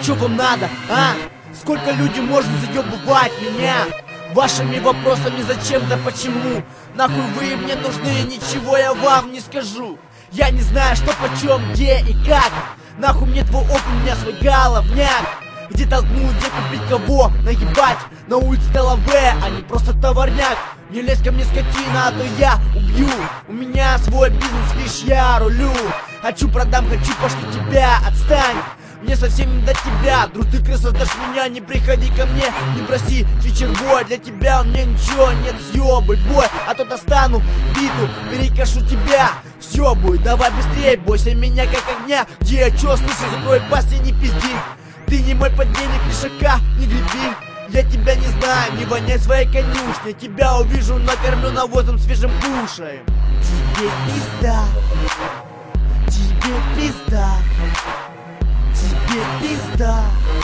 чё вам надо, а? Сколько людей можно заебывать меня вашими вопросами зачем да почему? Нахуй вы мне нужны, ничего я вам не скажу. Я не знаю, что почем, где и как. Нахуй мне твой опыт, у меня свой головняк. Где толкнуть, где купить кого, нагибать. На улице ТЛВ, а не просто товарняк. Не лезь ко мне, скотина, а то я убью. У меня свой бизнес, лишь я рулю. Хочу продам, хочу пошли тебя, отстань. Мне совсем не до тебя, друг, ты крыса, дашь меня, не приходи ко мне, не проси, фичербой, для тебя у меня ничего нет, съебай, бой, а то достану биту, перекошу тебя, все будет, давай быстрее, бойся меня как огня, где я чё слышу, закрой пасть и не пизди, ты не мой подельник, ни шака, не греби, я тебя не знаю, не воняй своей конюшни, тебя увижу, накормлю навозом свежим кушаем. Тебе пизда, тебе пизда. Тебе пизда,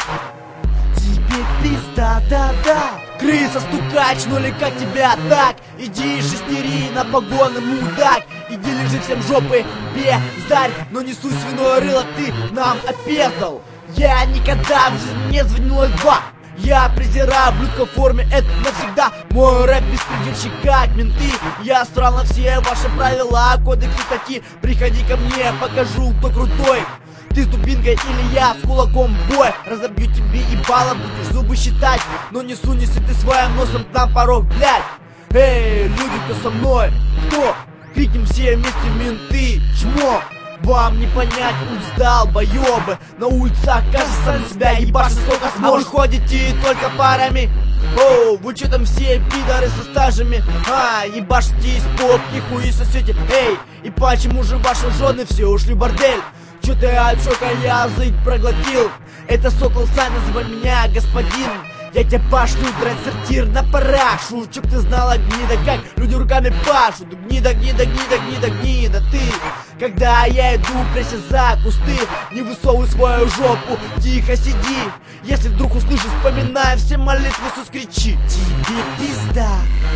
тебе пизда, да-да. Крыса, стукач, ну или как тебя так? Иди шестери на погоны, мудак. Иди лежи всем жопы, бездарь. Но не суй свиное рыло, ты нам опездал. Я никогда в жизни не звонил 02. Я презираю блюдко в форме, это навсегда. Мой рэп беспредельщик как менты. Я срал на все ваши правила, кодексы, статьи. Приходи ко мне, покажу, кто крутой. Ты с дубинкой или я с кулаком бой. Разобью тебе ебало, будешь зубы считать. Но не сунешься ты своим носом на порог, блядь. Эй, люди, кто со мной? Кто? Крикнем все вместе менты, чмо. Вам не понять, сдал боёбы. На улицах кажется на себя ебашит сколько сможешь. А вы ходите только парами. Оу, вы чё там все пидоры со стажами? Ебашите из попки, хуи сосете. Эй, и почему же ваши жены все ушли в бордель? Чё ты от шока язык проглотил? Это сокол, сам называй меня господин. Я тебя пошлю, драть сортир на парашу. Чтоб ты знала, гнида, как люди руками пашут. Гнида, гнида, гнида, гнида, гнида. Ты, когда я иду, прячься за кусты. Не высовывай свою жопу, тихо сиди. Если вдруг услышишь, вспоминай все молитвы, Иисус кричи. Тебе пизда,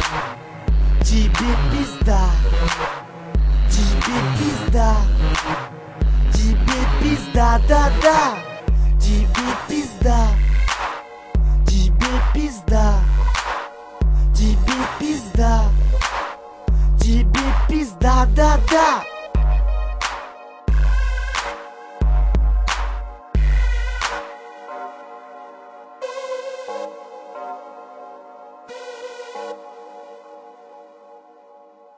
тебе пизда, тебе пизда. Тебе пизда, да-да, тебе пизда, тебе пизда.